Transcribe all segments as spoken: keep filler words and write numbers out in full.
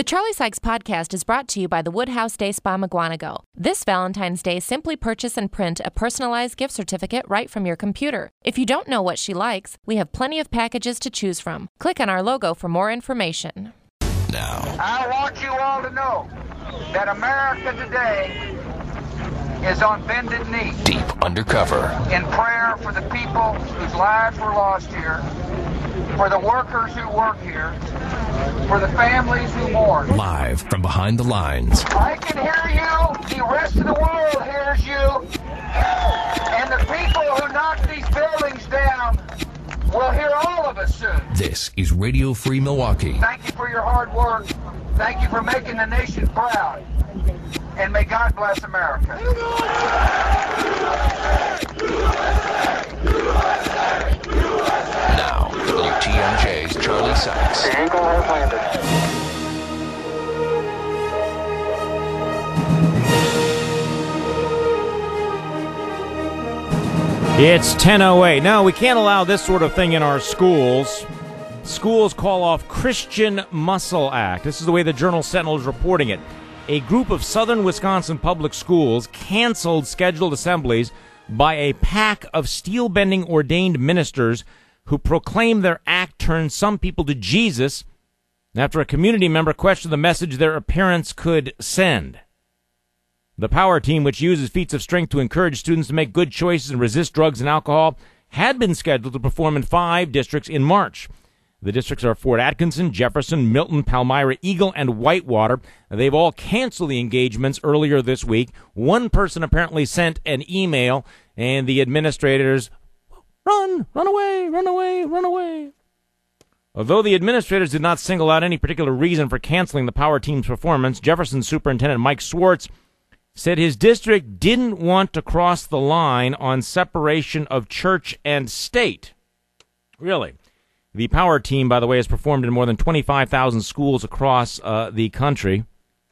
Charlie Sykes podcast is brought to you by the Woodhouse Day Spa McGuanago. This Valentine's Day, simply purchase and print a personalized gift certificate right from your computer. If you don't know what she likes, we have plenty of packages to choose from. Click on our logo for more information. Now, I want you all to know that America today is on bended knee. Deep undercover. In prayer for the people whose lives were lost here, for the workers who work here, for the families who mourn. Live from behind the lines. I can hear you. The rest of the world hears you. And the people who knock these buildings down will hear all of us soon. This is Radio Free Milwaukee. Thank you for your hard work. Thank you for making the nation proud. And may God bless America. Now, W T M J's Charlie Sykes. The Eagle has landed. It's ten oh eight. No, we can't allow this sort of thing in our schools. Schools call off Christian Muscle Act. This is the way the Journal Sentinel is reporting it. A group of southern Wisconsin public schools canceled scheduled assemblies by a pack of steel-bending ordained ministers who proclaimed their act turned some people to Jesus after a community member questioned the message their appearance could send. The power team, which uses feats of strength to encourage students to make good choices and resist drugs and alcohol, had been scheduled to perform in five districts in March. The districts are Fort Atkinson, Jefferson, Milton, Palmyra, Eagle, and Whitewater. They've all canceled the engagements earlier this week. One person apparently sent an email, and the administrators, run, run away, run away, run away. Although the administrators did not single out any particular reason for canceling the power team's performance, Jefferson Superintendent Mike Swartz said his district didn't want to cross the line on separation of church and state. Really? The power team, by the way, has performed in more than twenty-five thousand schools across uh, the country.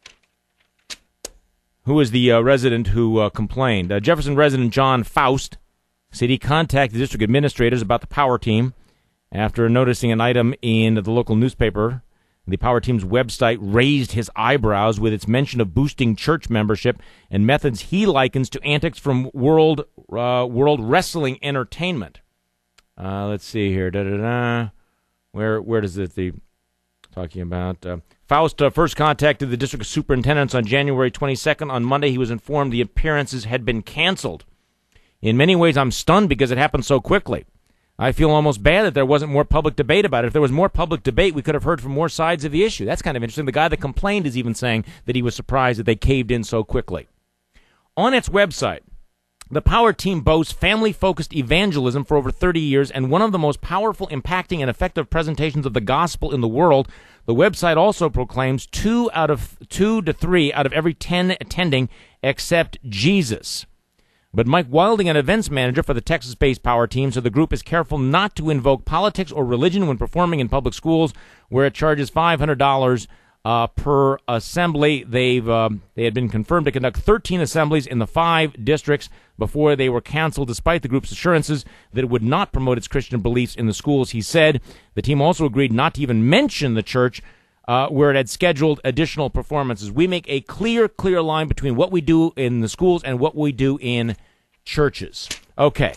Who is the uh, resident who uh, complained? Uh, Jefferson resident John Faust said he contacted district administrators about the power team after noticing an item in the local newspaper. The power team's website raised his eyebrows with its mention of boosting church membership and methods he likens to antics from World uh, World Wrestling Entertainment. Uh, let's see here. Da, da, da. Where where does it the talking about? Uh, Faust uh, first contacted the district superintendents on January twenty-second. On Monday, he was informed the appearances had been canceled. In many ways, I'm stunned because it happened so quickly. I feel almost bad that there wasn't more public debate about it. If there was more public debate, we could have heard from more sides of the issue. That's kind of interesting. The guy that complained is even saying that he was surprised that they caved in so quickly. On its website, the power team boasts family-focused evangelism for over thirty years and one of the most powerful, impacting, and effective presentations of the gospel in the world. The website also proclaims two out of two to three out of every ten attending accept Jesus. But Mike Wilding, an events manager for the Texas-based power team, said the group is careful not to invoke politics or religion when performing in public schools, where it charges five hundred dollars Uh, per assembly. They've um, they had been confirmed to conduct thirteen assemblies in the five districts before they were canceled, despite the group's assurances that it would not promote its Christian beliefs in the schools. He said the team also agreed not to even mention the church uh, where it had scheduled additional performances. We make a clear, clear line between what we do in the schools and what we do in churches. Okay.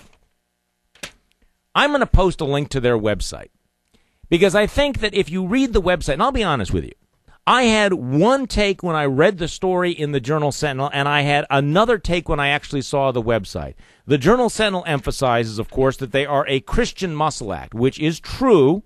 I'm going to post a link to their website because I think that if you read the website, and I'll be honest with you, I had one take when I read the story in the Journal Sentinel, and I had another take when I actually saw the website. The Journal Sentinel emphasizes, of course, that they are a Christian Muscle Act, which is true.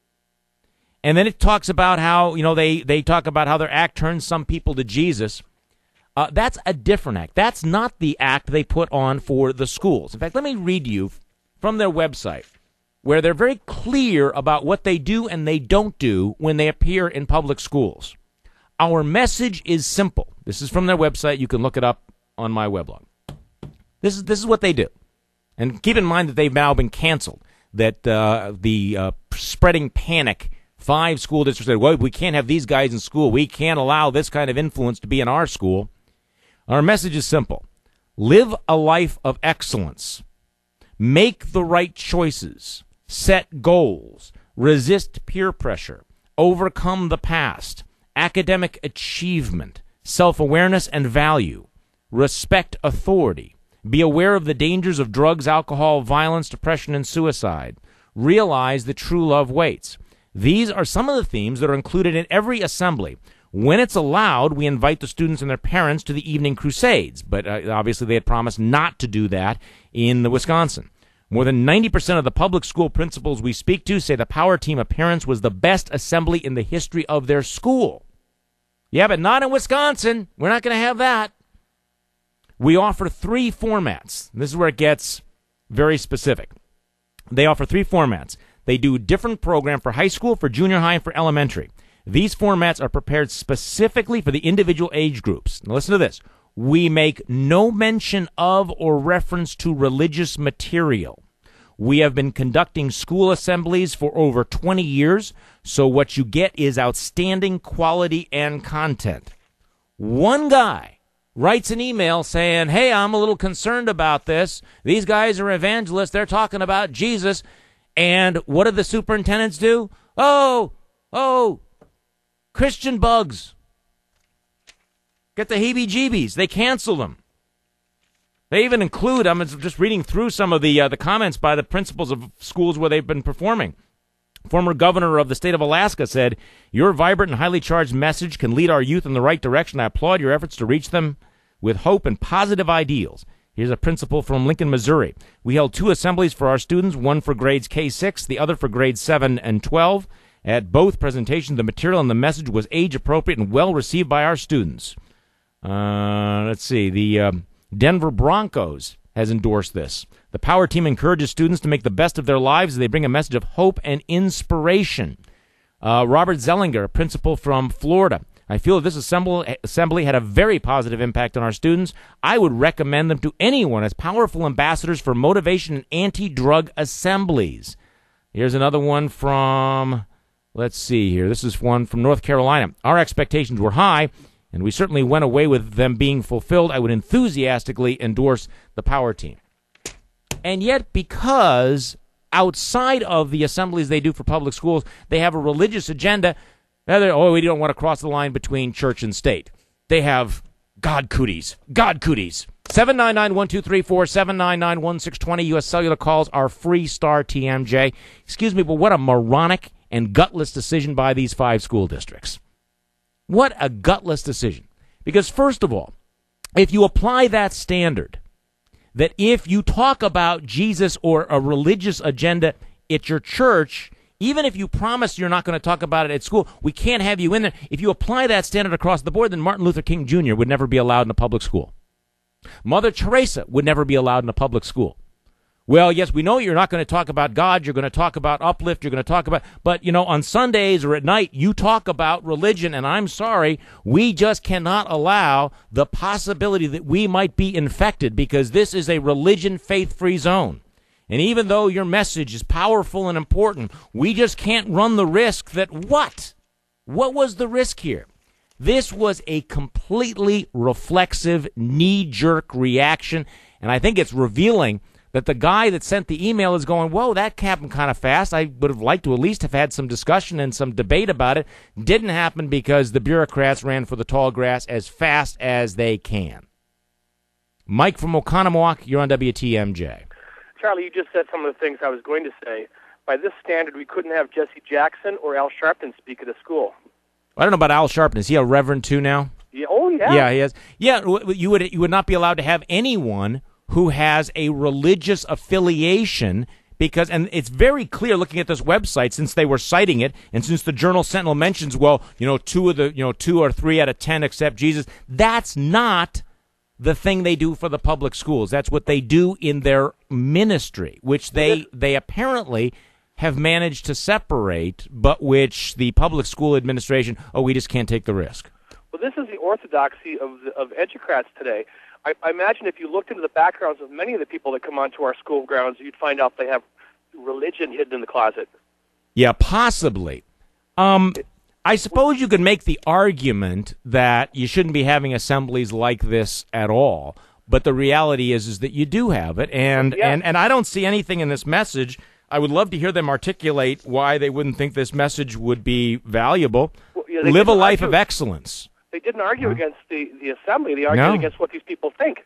And then it talks about how, you know, they, they talk about how their act turns some people to Jesus. Uh, that's a different act. That's not the act they put on for the schools. In fact, let me read you from their website, where they're very clear about what they do and they don't do when they appear in public schools. Our message is simple. This is from their website. You can look it up on my weblog. This is this is what they do. And keep in mind that they've now been canceled, that uh, the uh, spreading panic, five school districts said, well, we can't have these guys in school. We can't allow this kind of influence to be in our school. Our message is simple. Live a life of excellence. Make the right choices. Set goals, resist peer pressure, overcome the past, academic achievement, self-awareness and value, respect authority, be aware of the dangers of drugs, alcohol, violence, depression, and suicide, realize that true love waits. These are some of the themes that are included in every assembly. When it's allowed, we invite the students and their parents to the evening crusades, but uh, obviously they had promised not to do that in the Wisconsin. More than ninety percent of the public school principals we speak to say the Power Team appearance was the best assembly in the history of their school. Yeah, but not in Wisconsin. We're not going to have that. We offer three formats. This is where it gets very specific. They offer three formats. They do a different program for high school, for junior high, and for elementary. These formats are prepared specifically for the individual age groups. Now listen to this. We make no mention of or reference to religious material. We have been conducting school assemblies for over twenty years, so what you get is outstanding quality and content. One guy writes an email saying, hey, I'm a little concerned about this. These guys are evangelists. They're talking about Jesus. And what did the superintendents do? Oh, oh, Christian bugs. Get the heebie-jeebies. They cancel them. They even include, I'm just reading through some of the uh, the comments by the principals of schools where they've been performing. Former governor of the state of Alaska said, your vibrant and highly charged message can lead our youth in the right direction. I applaud your efforts to reach them with hope and positive ideals. Here's a principal from Lincoln, Missouri. We held two assemblies for our students, one for grades K six, the other for grades seven and twelve. At both presentations, the material and the message was age-appropriate and well-received by our students. Uh, let's see. The uh, Denver Broncos has endorsed this. The Power Team encourages students to make the best of their lives as they bring a message of hope and inspiration. Uh, Robert Zellinger, a principal from Florida. I feel that this assembly, assembly had a very positive impact on our students. I would recommend them to anyone as powerful ambassadors for motivation and anti-drug assemblies. Here's another one from, let's see here. This is one from North Carolina. Our expectations were high, and we certainly went away with them being fulfilled. I would enthusiastically endorse the Power Team. And yet, because outside of the assemblies they do for public schools, they have a religious agenda, oh, we don't want to cross the line between church and state. They have God cooties. God cooties. seven nine nine, one two three four, seven nine nine, one six two zero. U S Cellular calls are free star T M J. Excuse me, but what a moronic and gutless decision by these five school districts. What a gutless decision. Because first of all, if you apply that standard, that if you talk about Jesus or a religious agenda at your church, even if you promise you're not going to talk about it at school, we can't have you in there. If you apply that standard across the board, then Martin Luther King Junior would never be allowed in a public school. Mother Teresa would never be allowed in a public school. Well, yes, we know you're not going to talk about God. You're going to talk about uplift. You're going to talk about, but, you know, on Sundays or at night, you talk about religion, and I'm sorry, we just cannot allow the possibility that we might be infected because this is a religion faith-free zone. And even though your message is powerful and important, we just can't run the risk that what? What was the risk here? This was a completely reflexive, knee-jerk reaction, and I think it's revealing that the guy that sent the email is going, whoa, that happened kind of fast. I would have liked to at least have had some discussion and some debate about it. Didn't happen because the bureaucrats ran for the tall grass as fast as they can. Mike from Oconomowoc, you're on W T M J. Charlie, you just said some of the things I was going to say. By this standard, we couldn't have Jesse Jackson or Al Sharpton speak at a school. I don't know about Al Sharpton. Is he a reverend too now? Yeah, oh, yeah. Yeah, he is. Yeah, you would you would not be allowed to have anyone who has a religious affiliation because, and it's very clear looking at this website since they were citing it, and since the Journal Sentinel mentions, well, you know, two of the, you know, two or three out of ten accept Jesus. That's not the thing they do for the public schools. That's what they do in their ministry, which they they apparently have managed to separate, but which the public school administration, oh, we just can't take the risk. Well, this is the orthodoxy of the, of educrats today. I, I imagine if you looked into the backgrounds of many of the people that come onto our school grounds, you'd find out they have religion hidden in the closet. Yeah, possibly. Um, I suppose you could make the argument that you shouldn't be having assemblies like this at all, but the reality is is that you do have it, and, yeah. and, and I don't see anything in this message. I would love to hear them articulate why they wouldn't think this message would be valuable. Well, Yeah, they live a didn't life argue- of excellence. They didn't argue Huh? against the, the assembly. They argued No. against what these people think.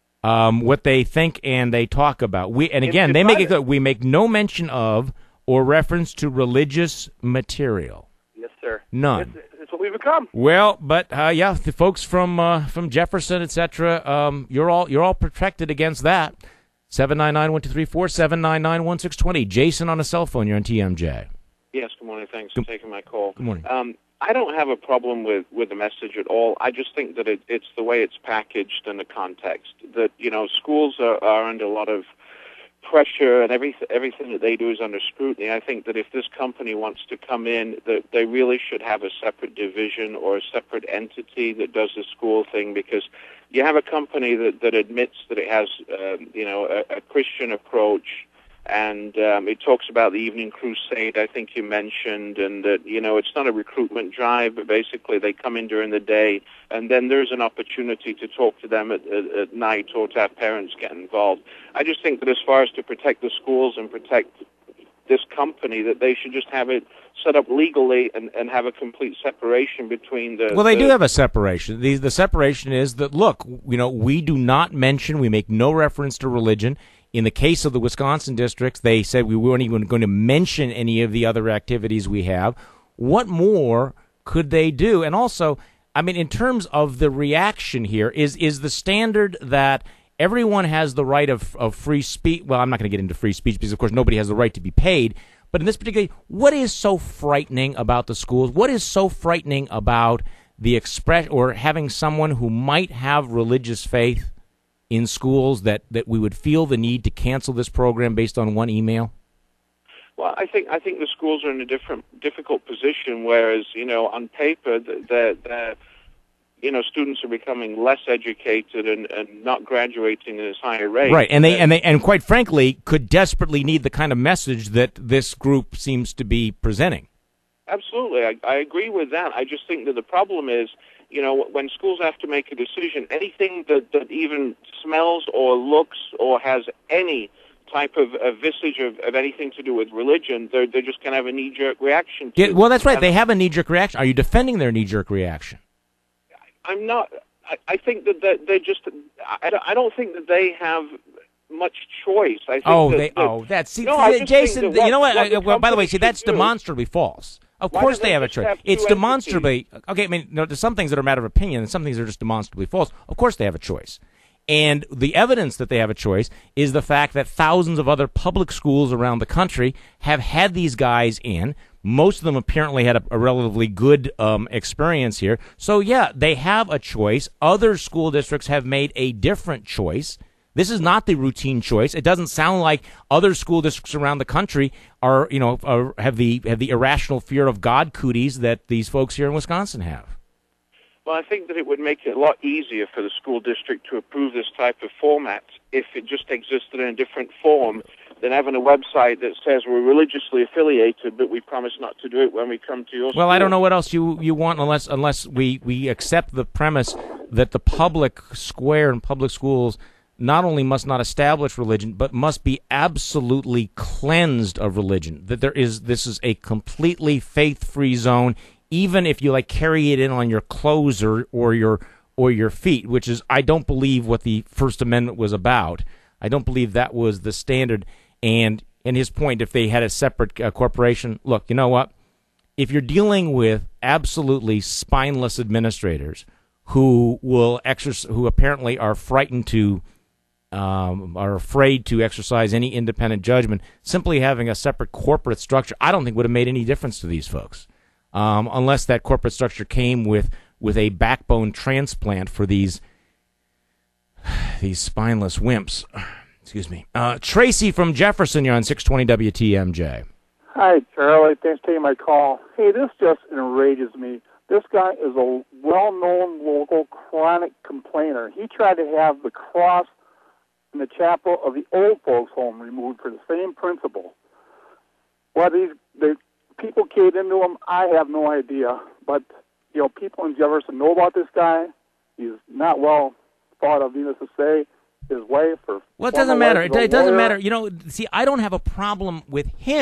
Um, what they think and they talk about. We and It's again, they make it divided. clear, we make no mention of or reference to religious material. Yes, sir. None. It's, it's what we've become. Well, but uh, yeah, the folks from uh, from Jefferson, et cetera, um, you're all you're all protected against that. Seven nine nine one two three four seven nine nine one six twenty. Jason on a cell phone. You're on T M J. Yes, good morning. Thanks for taking my call. Good morning. Um, I don't have a problem with, with the message at all. I just think that it, it's the way it's packaged and the context. That, you know, schools are, are under a lot of pressure, and every, everything that they do is under scrutiny. I think that if this company wants to come in, that they really should have a separate division or a separate entity that does the school thing, because you have a company that, that admits that it has, um, you know, a, a Christian approach, and um, it talks about the Evening Crusade, I think you mentioned, and that, you know, it's not a recruitment drive, but basically they come in during the day, and then there's an opportunity to talk to them at, at, at night or to have parents get involved. I just think that as far as to protect the schools and protect this company, that they should just have it set up legally and, and have a complete separation between the... Well, they the, do have a separation. The, the separation is that, look, you know, we do not mention, we make no reference to religion. In the case of the Wisconsin districts, they said we weren't even going to mention any of the other activities we have. What more could they do? And also, I mean, in terms of the reaction here, is is the standard that everyone has the right of, of free speech? Well, I'm not going to get into free speech because, of course, nobody has the right to be paid. But in this particular, what is so frightening about the schools? What is so frightening about the express or having someone who might have religious faith in schools that, that we would feel the need to cancel this program based on one email? Well, I think I think the schools are in a different, difficult position. Whereas, you know, on paper, the, the you know, students are becoming less educated and, and not graduating at as high a rate. Right, and they and they and quite frankly could desperately need the kind of message that this group seems to be presenting. Absolutely, I, I agree with that. I just think that the problem is, you know, when schools have to make a decision, anything that, that even smells or looks or has any type of a visage of, of anything to do with religion, they're, they're just going to have a knee-jerk reaction to. Yeah, well, that's right. And they have a knee-jerk reaction. Are you defending their knee-jerk reaction? I'm not. I, I think that, that they just. I, I don't think that they have much choice. I think Oh, that, they. that, Oh, that's see, no, I just Jason. think that you know what? what, uh, what well, by the way, see, company that's should do- demonstrably false. Of Why course, don't they they have a just choice. have two It's entities? demonstrably okay. I mean, you know, there's some things that are a matter of opinion, and some things are just demonstrably false. Of course, they have a choice. And the evidence that they have a choice is the fact that thousands of other public schools around the country have had these guys in. Most of them apparently had a, a relatively good um, experience here. So, yeah, they have a choice. Other school districts have made a different choice. This is not the routine choice. It doesn't sound like other school districts around the country are, you know, are, have the have the irrational fear of God cooties that these folks here in Wisconsin have. Well, I think that it would make it a lot easier for the school district to approve this type of format if it just existed in a different form than having a website that says we're religiously affiliated, but we promise not to do it when we come to your school. Well, I don't know what else you you want unless unless we, we accept the premise that the public square and public schools not only must not establish religion, but must be absolutely cleansed of religion. That there is this is a completely faith-free zone, even if you like carry it in on your clothes or, or your or your feet, which is I don't believe what the First Amendment was about. I don't believe that was the standard. And and his point, if they had a separate uh, corporation, look, you know what? If you're dealing with absolutely spineless administrators who will exercise, who apparently are frightened to Um, are afraid to exercise any independent judgment, simply having a separate corporate structure, I don't think would have made any difference to these folks, um, unless that corporate structure came with, with a backbone transplant for these these spineless wimps. Excuse me. Uh, Tracy from Jefferson, you're on six twenty W T M J. Hi, Charlie. Thanks for taking my call. Hey, this just enrages me. This guy is a well-known local chronic complainer. He tried to have the cross in the chapel of the old folks' home removed for the same principle. Whether these the people caved into him, I have no idea. But you know, people in Jefferson know about this guy. He's not well thought of, needless to say. His wife or well, it doesn't matter. It, it doesn't matter. You know, see, I don't have a problem with him.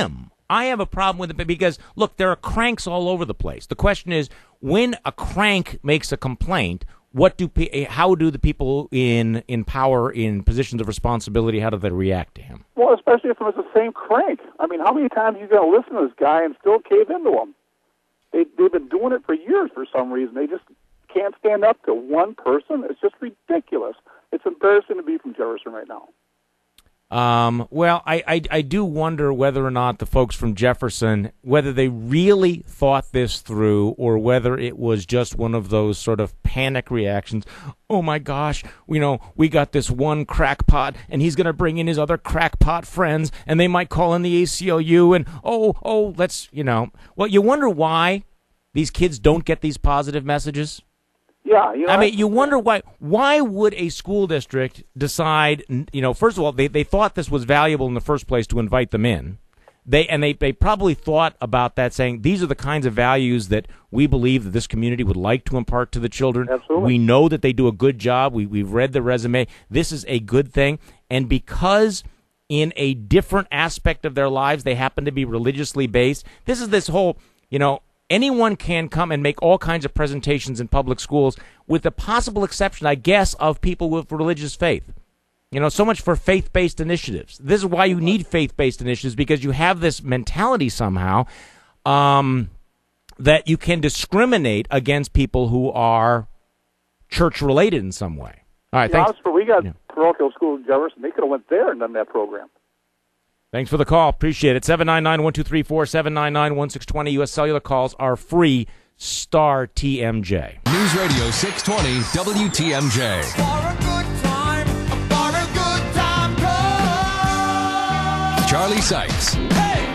I have a problem with it because, look, there are cranks all over the place. The question is, when a crank makes a complaint, what do pe- how do the people in in power, in positions of responsibility, how do they react to him? Well, especially if it was the same crank. I mean, how many times are you going to listen to this guy and still cave into him? They, they've been doing it for years for some reason. They just can't stand up to one person. It's just ridiculous. It's embarrassing to be from Jefferson right now. Um, well, I, I, I do wonder whether or not the folks from Jefferson, whether they really thought this through or whether it was just one of those sort of panic reactions. Oh, my gosh, you know, we got this one crackpot, and he's going to bring in his other crackpot friends, and they might call in the A C L U, and, oh, oh, let's, you know. Well, you wonder why these kids don't get these positive messages? Yeah, you know, I mean, you wonder why. Why would a school district decide? You know, first of all, they, they thought this was valuable in the first place to invite them in. They and they, they probably thought about that, saying these are the kinds of values that we believe that this community would like to impart to the children. Absolutely. We know that they do a good job. We we've read the resume. This is a good thing, and because in a different aspect of their lives they happen to be religiously based. This is this whole, you know. Anyone can come and make all kinds of presentations in public schools, with the possible exception, I guess, of people with religious faith. You know, so much for faith-based initiatives. This is why you need faith-based initiatives, because you have this mentality somehow um, that you can discriminate against people who are church-related in some way. All right, yeah, thanks. We got yeah. parochial school in Jefferson. They could have went there and done that program. Thanks for the call. Appreciate it. seven nine nine, one two three four, seven nine nine, one six two zero. U S Cellular calls are free. Star T M J. News Radio six twenty W T M J. For a good time, for a good time, go. Charlie Sykes. Hey!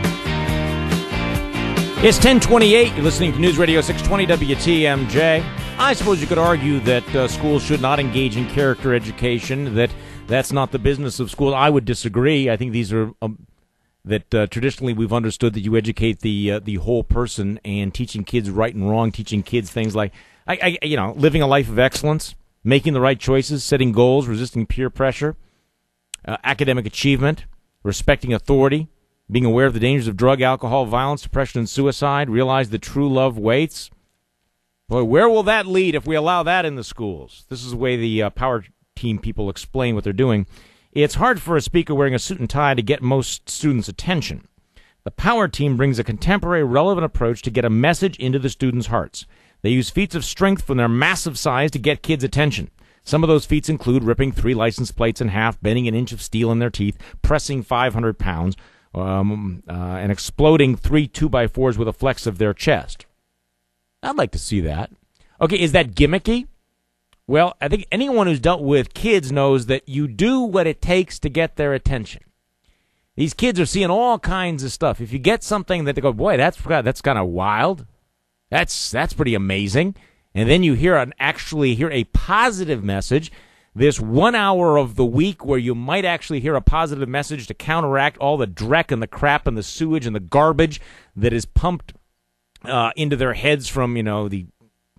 It's ten twenty-eight. You're listening to News Radio six twenty W T M J. I suppose you could argue that uh, schools should not engage in character education, that that's not the business of school. I would disagree. I think these are um, that uh, traditionally we've understood that you educate the uh, the whole person, and teaching kids right and wrong, teaching kids things like, I, I, you know, living a life of excellence, making the right choices, setting goals, resisting peer pressure, uh, academic achievement, respecting authority, being aware of the dangers of drug, alcohol, violence, depression, and suicide, realize that true love waits. Boy, where will that lead if we allow that in the schools? This is the way the uh, power team people explain what they're doing. It's hard for a speaker wearing a suit and tie to get most students' attention. The power team brings a contemporary, relevant approach to get a message into the students' hearts. They use feats of strength from their massive size to get kids' attention. Some of those feats include ripping three license plates in half, bending an inch of steel in their teeth, pressing five hundred pounds, um, uh, and exploding three two by fours with a flex of their chest. I'd like to see that. Okay, is that gimmicky? Well, I think anyone who's dealt with kids knows that you do what it takes to get their attention. These kids are seeing all kinds of stuff. If you get something that they go, boy, that's that's kind of wild, that's that's pretty amazing, and then you hear an actually hear a positive message, this one hour of the week where you might actually hear a positive message to counteract all the dreck and the crap and the sewage and the garbage that is pumped uh, into their heads from, you know, the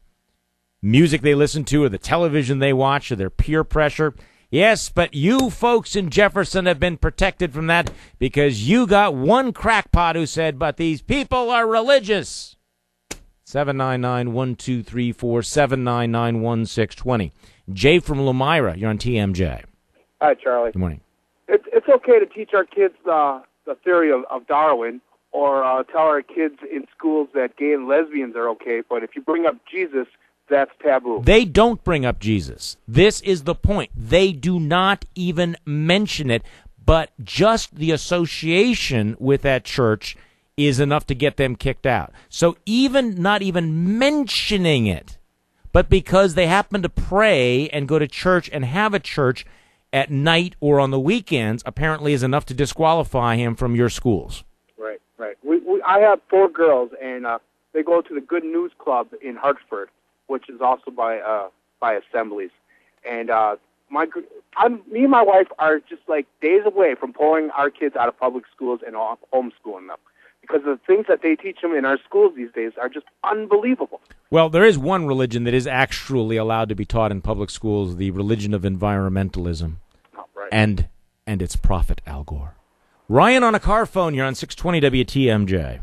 music they listen to or the television they watch or their peer pressure. Yes, but you folks in Jefferson have been protected from that because you got one crackpot who said, but these people are religious. seven nine nine, one two three four, seven nine nine, one six two zero. Jay from Lumira, you're on T M J. Hi, Charlie. Good morning. It's, it's okay to teach our kids uh, the theory of, of Darwin, or uh, tell our kids in schools that gay and lesbians are okay, but if you bring up Jesus, that's taboo. They don't bring up Jesus. This is the point. They do not even mention it, but just the association with that church is enough to get them kicked out. So even not even mentioning it, but because they happen to pray and go to church and have a church at night or on the weekends, apparently is enough to disqualify him from your schools. Right, right. We, we, I have four girls, and uh, they go to the Good News Club in Hartford, which is also by uh, by Assemblies. And uh, my, I'm, me and my wife are just like days away from pulling our kids out of public schools and homeschooling them, because the things that they teach them in our schools these days are just unbelievable. Well, there is one religion that is actually allowed to be taught in public schools, the religion of environmentalism. Oh, right. And and its prophet, Al Gore. Ryan on a car phone. You're on six twenty W T M J.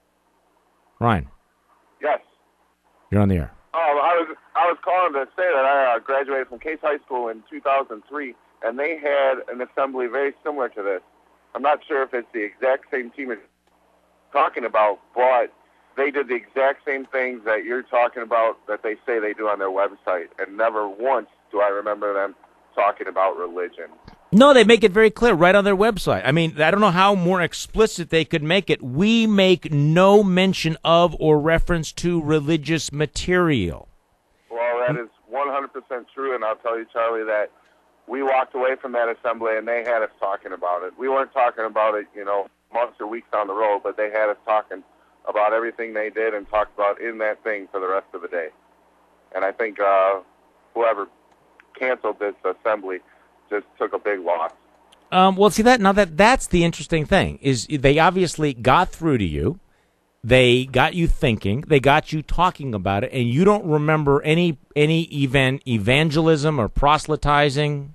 Ryan. Yes. You're on the air. Oh, I was I was calling to say that I uh, graduated from Case High School in two thousand three, and they had an assembly very similar to this. I'm not sure if it's the exact same team as talking about, but they did the exact same things that you're talking about that they say they do on their website, and never once do I remember them talking about religion. No, they make it very clear right on their website. I mean, I don't know how more explicit they could make it. We make no mention of or reference to religious material. Well, that is one hundred percent true, and I'll tell you, Charlie, that we walked away from that assembly, and they had us talking about it. We weren't talking about it, you know, months or weeks down the road, but they had us talking about everything they did and talked about in that thing for the rest of the day. And I think uh, whoever canceled this assembly just took a big loss. Um, well, see that now that that's the interesting thing is they obviously got through to you, they got you thinking, they got you talking about it, and you don't remember any any event evangelism or proselytizing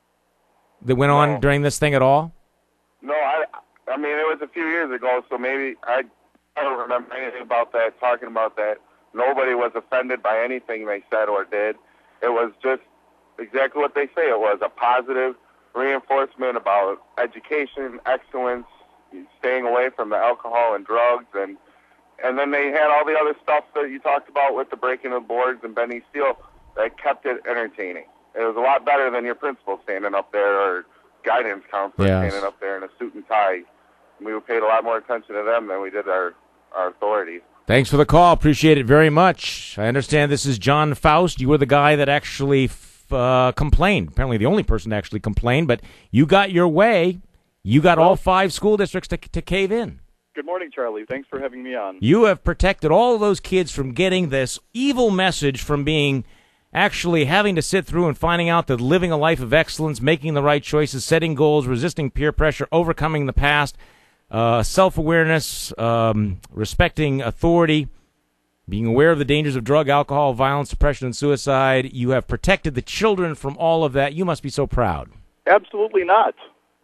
that went on No. during this thing at all. No, I I mean it was a few years ago, so maybe I I don't remember anything about that. Talking about that, nobody was offended by anything they said or did. It was just exactly what they say it was, a positive reinforcement about education, excellence, staying away from the alcohol and drugs, and and then they had all the other stuff that you talked about with the breaking of boards and bending steel that kept it entertaining. It was a lot better than your principal standing up there or guidance counselor Yes. standing up there in a suit and tie. We paid a lot more attention to them than we did our, our authorities. Thanks for the call. Appreciate it very much. I understand this is John Faust. You were the guy that actually uh, complained. Apparently the only person to actually complain, but you got your way. You got all five school districts to, to cave in. Good morning, Charlie. Thanks for having me on. You have protected all of those kids from getting this evil message from being actually having to sit through and finding out that living a life of excellence, making the right choices, setting goals, resisting peer pressure, overcoming the past, uh, self-awareness, um, respecting authority, being aware of the dangers of drug, alcohol, violence, depression, and suicide. You have protected the children from all of that. You must be so proud. Absolutely not.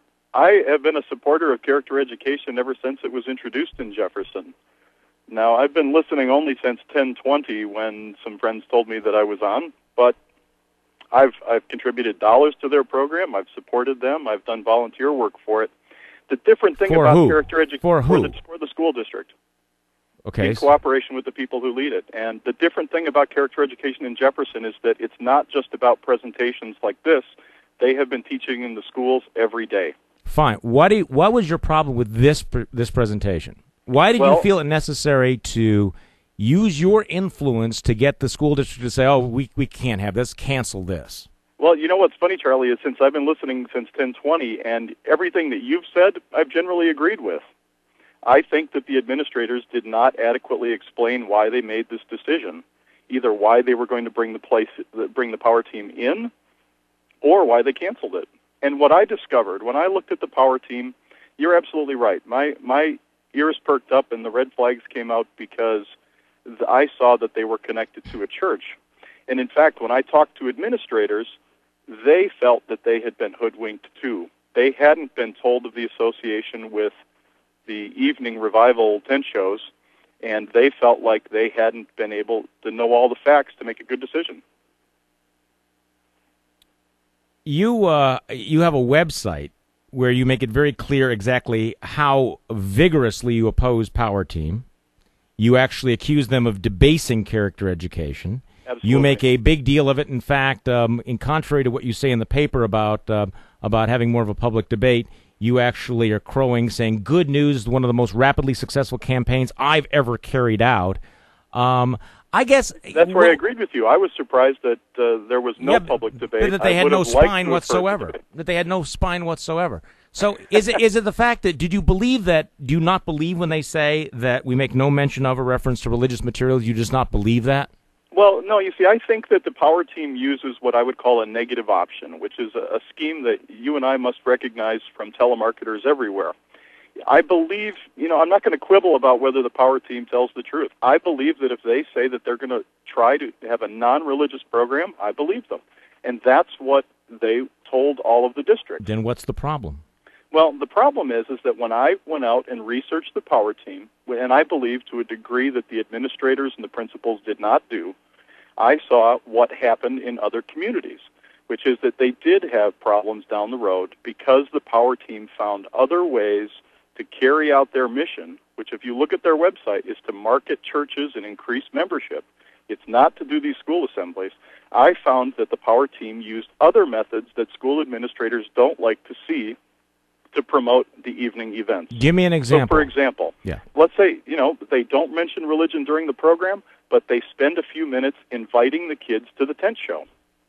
I have been a supporter of character education ever since it was introduced in Jefferson. Now, I've been listening only since ten twenty when some friends told me that I was on, but I've I've contributed dollars to their program. I've supported them. I've done volunteer work for it. The different thing For about who? character education For who? for the, for the school district, Okay. in cooperation with the people who lead it. And the different thing about character education in Jefferson is that it's not just about presentations like this. They have been teaching in the schools every day. Fine. What do you, what was your problem with this pr- this presentation? Why did Well- you feel it necessary to use your influence to get the school district to say, "Oh, we we can't have this. Cancel this"? Well, you know what's funny, Charlie, is since I've been listening since ten twenty, and everything that you've said, I've generally agreed with. I think that the administrators did not adequately explain why they made this decision, either why they were going to bring the place, bring the power team in, or why they canceled it. And what I discovered when I looked at the power team, you're absolutely right. My my ears perked up and the red flags came out because th- I saw that they were connected to a church. And in fact, when I talked to administrators, they felt that they had been hoodwinked too. They hadn't been told of the association with the evening revival tent shows, and they felt like they hadn't been able to know all the facts to make a good decision. You uh, you have a website where you make it very clear exactly how vigorously you oppose Power Team. You actually accuse them of debasing character education. Absolutely. You make a big deal of it. In fact, um, in contrary to what you say in the paper about uh, about having more of a public debate, you actually are crowing, saying good news is one of the most rapidly successful campaigns I've ever carried out. Um, I guess That's where well, I agreed with you. I was surprised that uh, there was no yeah, public but debate. that they I had would no have liked spine to have heard the whatsoever. debate. That they had no spine whatsoever. So is it is it the fact that did you believe that? Do you not believe when they say that we make no mention of a reference to religious materials? You just not believe that? Well, no, you see, I think that the power team uses what I would call a negative option, which is a, a scheme that you and I must recognize from telemarketers everywhere. I believe, you know, I'm not going to quibble about whether the power team tells the truth. I believe that if they say that they're going to try to have a non-religious program, I believe them. And that's what they told all of the districts. Then what's the problem? Well, the problem is, is that when I went out and researched the power team, and I believe to a degree that the administrators and the principals did not do, I saw what happened in other communities, which is that they did have problems down the road because the power team found other ways to carry out their mission, which if you look at their website is to market churches and increase membership. It's not to do these school assemblies. I found that the power team used other methods that school administrators don't like to see to promote the evening events. Give me an example. So, for example, yeah. let's say, you know, they don't mention religion during the program, but they spend a few minutes inviting the kids to the tent show.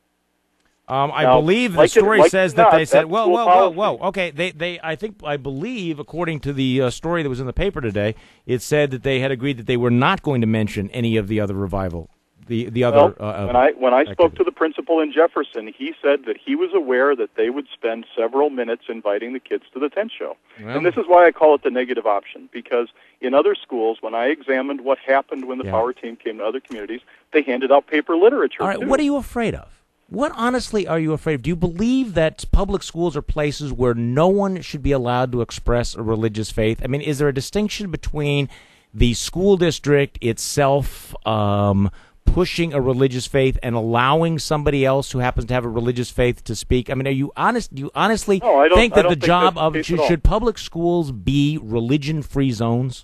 Um, I now, believe the like story it, like says not, that they said, "Whoa, whoa, whoa, whoa." Okay, they, they, I think, I believe, according to the uh, story that was in the paper today, it said that they had agreed that they were not going to mention any of the other revival, the the other. Well, uh, when I when I activity. spoke to the principal in Jefferson, he said that he was aware that they would spend several minutes inviting the kids to the tent show, well, and this is why I call it the negative option. Because in other schools, when I examined what happened when the yeah. power team came to other communities, they handed out paper literature. All right, too. what are you afraid of? What honestly are you afraid of? Do you believe that public schools are places where no one should be allowed to express a religious faith? I mean, is there a distinction between the school district itself um, pushing a religious faith and allowing somebody else who happens to have a religious faith to speak? I mean, are you honest? Do you honestly no, I don't, think that I don't the think job that's the of case should, at all. should public schools be religion-free zones?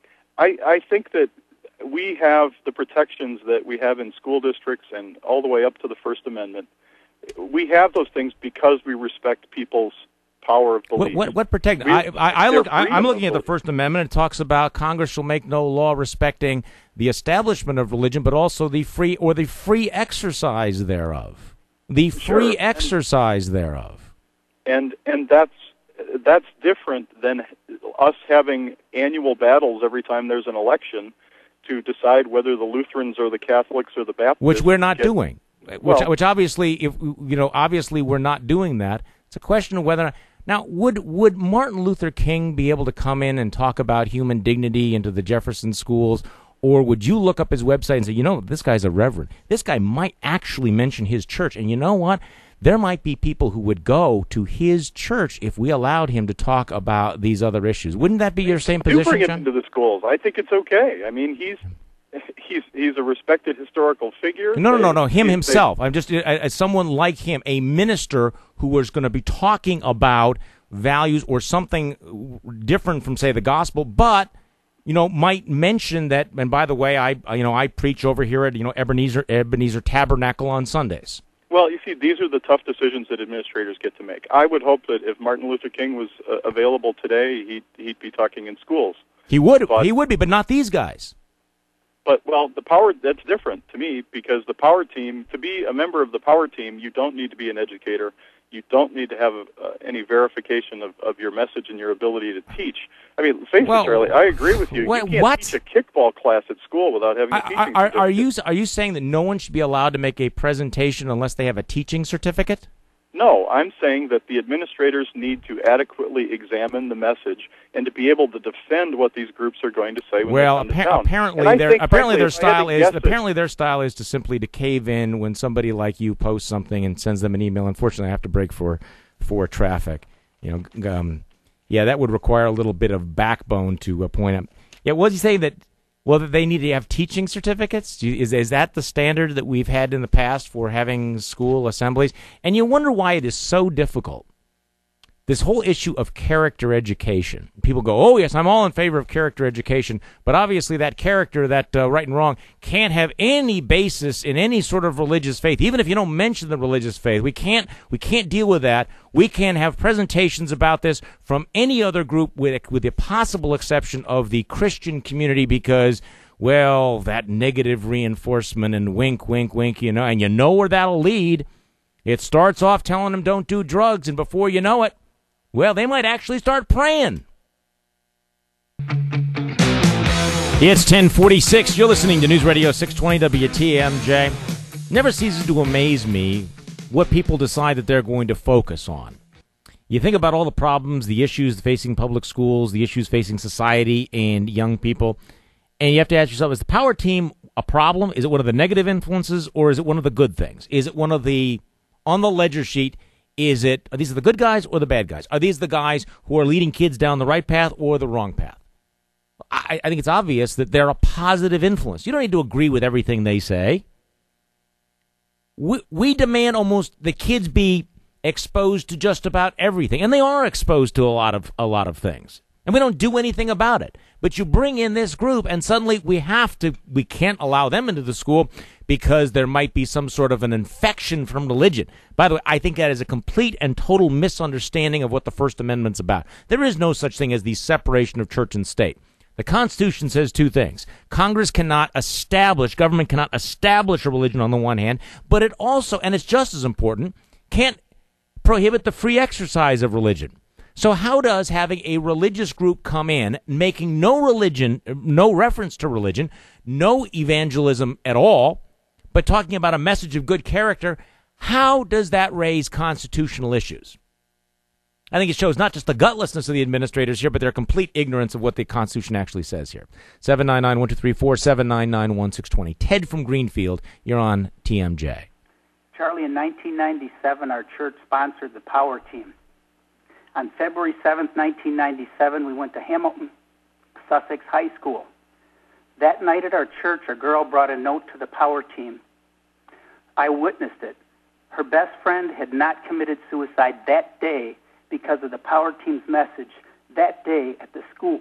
I, I think that we have the protections that we have in school districts and all the way up to the First Amendment. We have those things because we respect people's power of belief. What what, what protect? We, I, I, I look. I, I'm looking at the belief. First Amendment. It talks about Congress shall make no law respecting the establishment of religion, but also the free or the free exercise thereof. The free Sure. exercise thereof. And and that's that's different than us having annual battles every time there's an election to decide whether the Lutherans or the Catholics or the Baptists. Which we're not get, doing. Which, well, which obviously, if you know, obviously we're not doing that. It's a question of whether. Now, would would Martin Luther King be able to come in and talk about human dignity into the Jefferson schools, or would you look up his website and say, you know, this guy's a reverend. This guy might actually mention his church, and you know what? There might be people who would go to his church if we allowed him to talk about these other issues. Wouldn't that be your same do position, bring him John? into the schools. I think it's okay. I mean, he's he's he's a respected historical figure. No, no, no, no. Him They- himself. I'm just uh, as someone like him, a minister who was going to be talking about values or something different from, say, the gospel, but you know, might mention that. And by the way, I you know I preach over here at you know Ebenezer Ebenezer Tabernacle on Sundays. Well, you see, these are the tough decisions that administrators get to make. I would hope that if Martin Luther King was uh, available today, he'd he'd be talking in schools. He would. But- he would be, but not these guys. But, well, the power, that's different to me because the power team, to be a member of the power team, you don't need to be an educator. You don't need to have uh, any verification of, of your message and your ability to teach. I mean, face Well, it, Charlie, I agree with you. What- you can't what? teach a kickball class at school without having a teaching Are, are, are you certificate. are you saying that no one should be allowed to make a presentation unless they have a teaching certificate? No, I'm saying that the administrators need to adequately examine the message and to be able to defend what these groups are going to say when Well, they come to appa- town. apparently, And I their think, apparently frankly, their if I had to style is guess it- apparently their style is to simply to cave in when somebody like you posts something and sends them an email. Unfortunately, I have to break for for traffic. You know, um, yeah, that would require a little bit of backbone to uh, point out. Yeah, was he saying that? Well, that they need to have teaching certificates? Do you- Is is that the standard that we've had in the past for having school assemblies? And you wonder why it is so difficult. This whole issue of character education. People go, oh, yes, I'm all in favor of character education, but obviously that character, that uh, right and wrong, can't have any basis in any sort of religious faith. Even if you don't mention the religious faith, we can't we can't deal with that. We can have presentations about this from any other group with, with the possible exception of the Christian community because, well, that negative reinforcement and wink, wink, wink, you know, and you know where that'll lead. It starts off telling them don't do drugs, and before you know it, well, they might actually start praying. It's ten forty-six. You're listening to News Radio six twenty W T M J. Never ceases to amaze me what people decide that they're going to focus on. You think about all the problems, the issues facing public schools, the issues facing society and young people, and you have to ask yourself, is the power team a problem? Is it one of the negative influences, or is it one of the good things? Is it one of the, on the ledger sheet, Is it, are these the good guys or the bad guys? Are these the guys who are leading kids down the right path or the wrong path? I, I think it's obvious that they're a positive influence. You don't need to agree with everything they say. We, we demand almost the kids be exposed to just about everything, and they are exposed to a lot of a lot of things, and we don't do anything about it. But you bring in this group, and suddenly we have to, we can't allow them into the school because there might be some sort of an infection from religion. By the way, I think that is a complete and total misunderstanding of what the First Amendment's about. There is no such thing as the separation of church and state. The Constitution says two things. Congress cannot establish, government cannot establish a religion on the one hand, but it also, and it's just as important, can't prohibit the free exercise of religion. So how does having a religious group come in, making no religion, no reference to religion, no evangelism at all, but talking about a message of good character, how does that raise constitutional issues? I think it shows not just the gutlessness of the administrators here, but their complete ignorance of what the Constitution actually says here. seven nine nine, one two three four, seven nine nine, one six two zero. Ted from Greenfield, you're on T M J. Charlie, in nineteen ninety-seven, our church sponsored the Power Team. On February seventh, nineteen ninety-seven, we went to Hamilton, Sussex High School. That night at our church, a girl brought a note to the Power Team. I witnessed it. Her best friend had not committed suicide that day because of the Power Team's message that day at the school.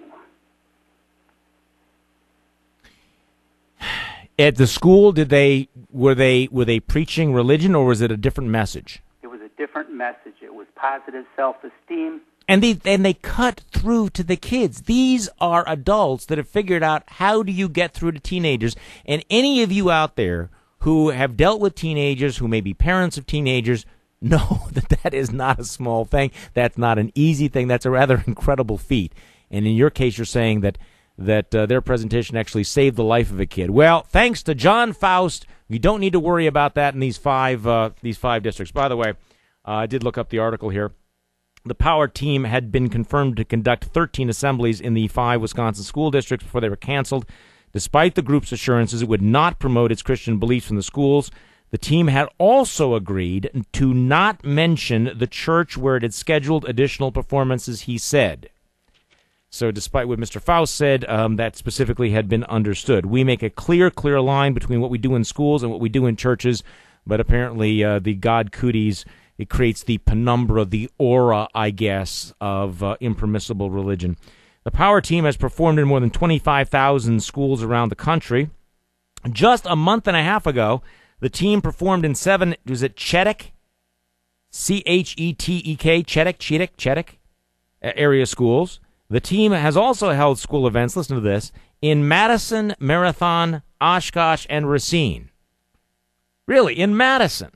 At the school, did they were they were they preaching religion, or was it a different message? It was a different message. It was positive self-esteem. And they and they cut through to the kids. These are adults that have figured out how do you get through to teenagers. And any of you out there who have dealt with teenagers, who may be parents of teenagers, know that that is not a small thing. That's not an easy thing. That's a rather incredible feat. And in your case, you're saying that that uh, their presentation actually saved the life of a kid. Well, thanks to John Faust, you don't need to worry about that in these five uh, these five districts. By the way, uh, I did look up the article here. The Power Team had been confirmed to conduct thirteen assemblies in the five Wisconsin school districts before they were canceled. Despite the group's assurances it would not promote its Christian beliefs in the schools, the team had also agreed to not mention the church where it had scheduled additional performances, he said. So despite what Mister Faust said, um, that specifically had been understood. We make a clear, clear line between what we do in schools and what we do in churches, but apparently uh, the God cooties, it creates the penumbra, the aura, I guess, of uh, impermissible religion. The Power Team has performed in more than twenty-five thousand schools around the country. Just a month and a half ago, the team performed in seven, was it Chetek? C H E T E K, Chetek, Chetek, Chetek, area schools. The team has also held school events, listen to this, in Madison, Marathon, Oshkosh, and Racine. Really, in Madison.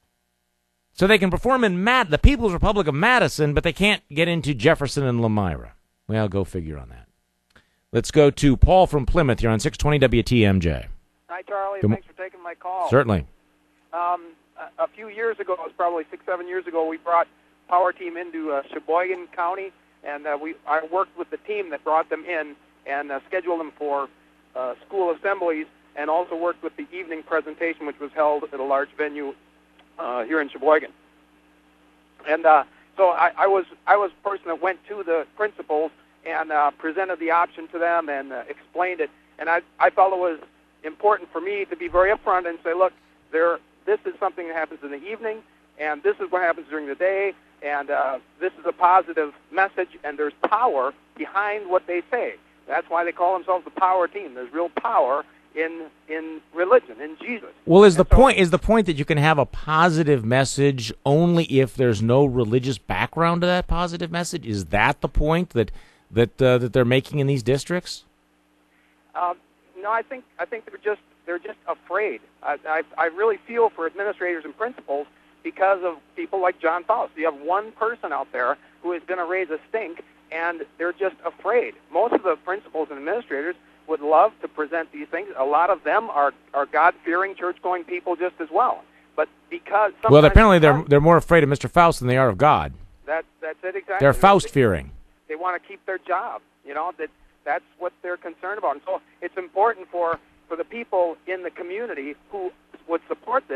So they can perform in Mad- the People's Republic of Madison, but they can't get into Jefferson and Lamira. Well, go figure on that. Let's go to Paul from Plymouth. You're on six twenty W T M J. Hi, Charlie. Good Thanks for taking my call. Certainly. Um, a, a few years ago, it was probably six, seven years ago, we brought Power Team into uh, Sheboygan County, and uh, we I worked with the team that brought them in and uh, scheduled them for uh, school assemblies, and also worked with the evening presentation, which was held at a large venue uh, here in Sheboygan. And uh, so I, I was I was the person that went to the principals and uh, presented the option to them and uh, explained it. And I I felt it was important for me to be very upfront and say, look, there this is something that happens in the evening, and this is what happens during the day, and uh, this is a positive message, and there's power behind what they say. That's why they call themselves the Power Team. There's real power in in religion, in Jesus. Well, is the so, point is the point that you can have a positive message only if there's no religious background to that positive message? Is that the point that that uh, that they're making in these districts? Um, no, I think I think they're just they're just afraid. I, I I really feel for administrators and principals because of people like John Faust. You have one person out there who is going to raise a stink, and they're just afraid. Most of the principals and administrators would love to present these things. A lot of them are, are God-fearing, church-going people just as well. But because well, apparently they're they're more afraid of Mister Faust than they are of God. That that's it exactly. They're Faust-fearing. They, they want to keep their job. You know that that's what they're concerned about. And so it's important for for the people in the community who would support this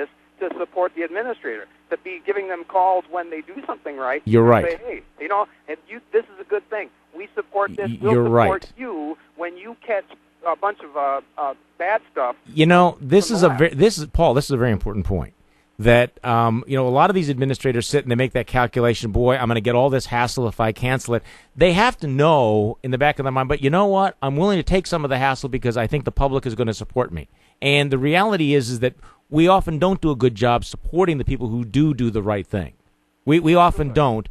to support the administrator, to be giving them calls when they do something right. You're right. Say, hey, you know, and you, this is a good thing. We support this. We'll You're support right. you when you catch a bunch of uh, uh, bad stuff. You know, this is a very, this is Paul. This is a very important point. That um, you know, a lot of these administrators sit and they make that calculation. Boy, I'm going to get all this hassle if I cancel it. They have to know in the back of their mind. But you know what? I'm willing to take some of the hassle because I think the public is going to support me. And the reality is, is that we often don't do a good job supporting the people who do do the right thing. We we often don't,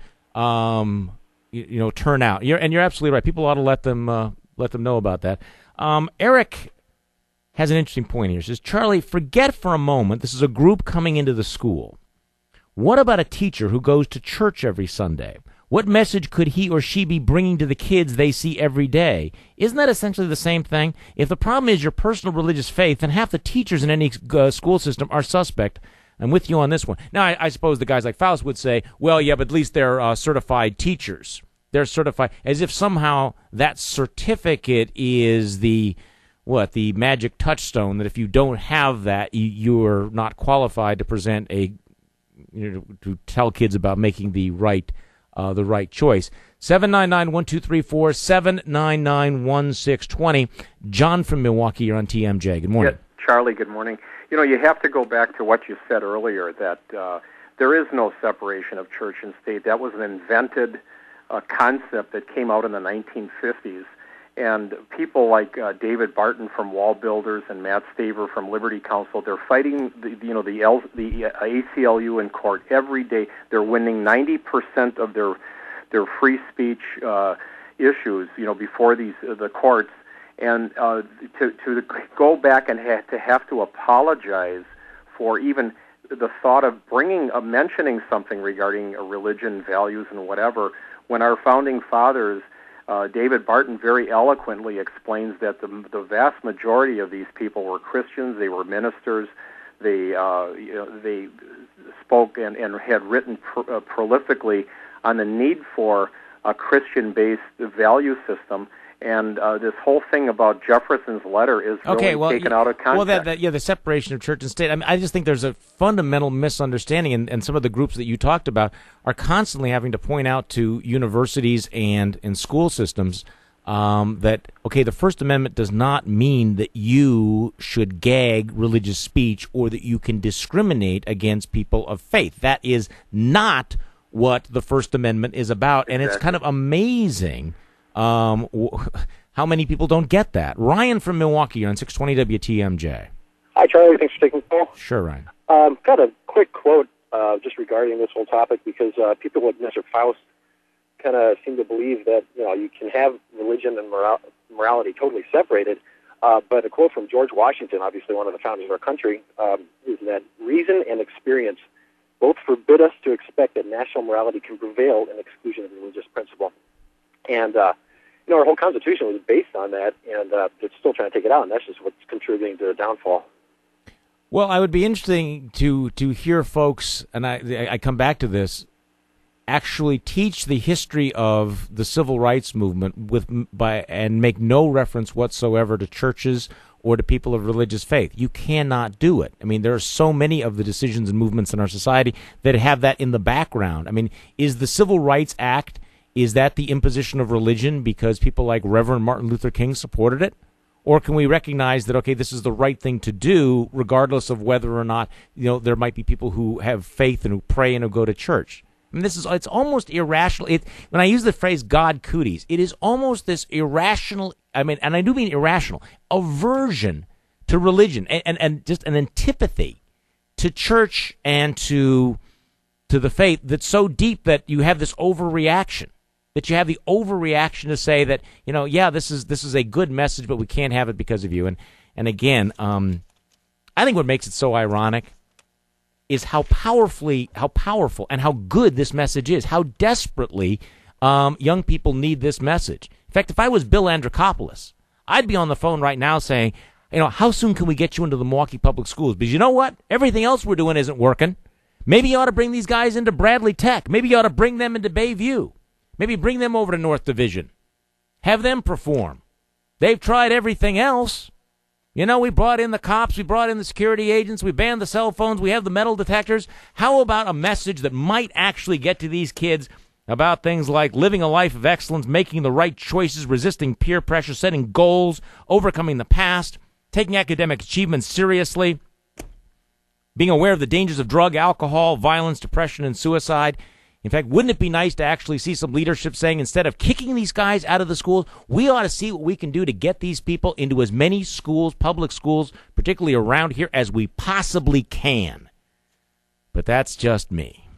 um, you, you know, turn out. You're, and you're absolutely right. People ought to let them uh, let them know about that. Um, Eric has an interesting point here. He says, Charlie, forget for a moment this is a group coming into the school. What about a teacher who goes to church every Sunday? What message could he or she be bringing to the kids they see every day? Isn't that essentially the same thing? If the problem is your personal religious faith, then half the teachers in any uh, school system are suspect. I'm with you on this one. Now, I, I suppose the guys like Faust would say, well, yeah, but at least they're uh, certified teachers. They're certified, as if somehow that certificate is the... what, the magic touchstone, that if you don't have that, you, you're not qualified to present a, you know, to tell kids about making the right uh, the right choice. seven nine nine, one two three four, seven nine nine, one six two zero. John from Milwaukee, you're on T M J. Good morning. Yeah, Charlie, good morning. You know, you have to go back to what you said earlier, that uh, there is no separation of church and state. That was an invented uh, concept that came out in the nineteen fifties. And people like uh, David Barton from Wall Builders and Matt Staver from Liberty Counsel, they're fighting the, you know, the L, the A C L U in court every day. They're winning ninety percent of their their free speech uh, issues, you know, before these uh, the courts. And uh, to to go back and ha- to have to apologize for even the thought of bringing uh, mentioning something regarding uh, religion, values, and whatever, when our founding fathers. Uh, David Barton very eloquently explains that the, the vast majority of these people were Christians. They were ministers. They uh, you know, they spoke and, and had written pro- uh, prolifically on the need for a Christian-based value system. And uh, this whole thing about Jefferson's letter is okay, really well, taken out of context. Well, that, that, yeah, the separation of church and state. I mean, I just think there's a fundamental misunderstanding, and, and some of the groups that you talked about are constantly having to point out to universities and, and school systems um, that, okay, the First Amendment does not mean that you should gag religious speech or that you can discriminate against people of faith. That is not what the First Amendment is about, and Exactly. it's kind of amazing Um, how many people don't get that? Ryan from Milwaukee, you're on six twenty W T M J. Hi, Charlie. Thanks for taking the call. Sure, Ryan. Um, got a quick quote uh, just regarding this whole topic, because uh, people like Mister Faust kind of seem to believe that, you know, you can have religion and moral- morality totally separated. Uh, but a quote from George Washington, obviously one of the founders of our country, um, is that reason and experience both forbid us to expect that national morality can prevail in exclusion of religious principle. And, uh, you know, our whole Constitution was based on that, and uh, they're still trying to take it out, and that's just what's contributing to the downfall. Well, I would be interesting to, to hear folks, and I, I come back to this, actually teach the history of the civil rights movement with by and make no reference whatsoever to churches or to people of religious faith. You cannot do it. I mean, there are so many of the decisions and movements in our society that have that in the background. I mean, is the Civil Rights Act, is that the imposition of religion because people like Reverend Martin Luther King supported it? Or can we recognize that, okay, this is the right thing to do, regardless of whether or not, you know, there might be people who have faith and who pray and who go to church? I mean, this is, it's almost irrational. It, when I use the phrase God cooties, it is almost this irrational, I mean, and I do mean irrational, aversion to religion and, and, and just an antipathy to church and to to the faith that's so deep that you have this overreaction. That you have the overreaction to say that, you know, yeah, this is this is a good message, but we can't have it because of you. And and again, um, I think what makes it so ironic is how powerfully, how powerful and how good this message is, how desperately um, young people need this message. In fact, if I was Bill Andrikopoulos, I'd be on the phone right now saying, you know, how soon can we get you into the Milwaukee Public Schools? Because you know what? Everything else we're doing isn't working. Maybe you ought to bring these guys into Bradley Tech. Maybe you ought to bring them into Bayview. Maybe bring them over to North Division. Have them perform. They've tried everything else. You know, we brought in the cops, we brought in the security agents, we banned the cell phones, we have the metal detectors. How about a message that might actually get to these kids about things like living a life of excellence, making the right choices, resisting peer pressure, setting goals, overcoming the past, taking academic achievements seriously, being aware of the dangers of drug, alcohol, violence, depression, and suicide. In fact, wouldn't it be nice to actually see some leadership saying, instead of kicking these guys out of the schools, we ought to see what we can do to get these people into as many schools, public schools, particularly around here, as we possibly can. But that's just me.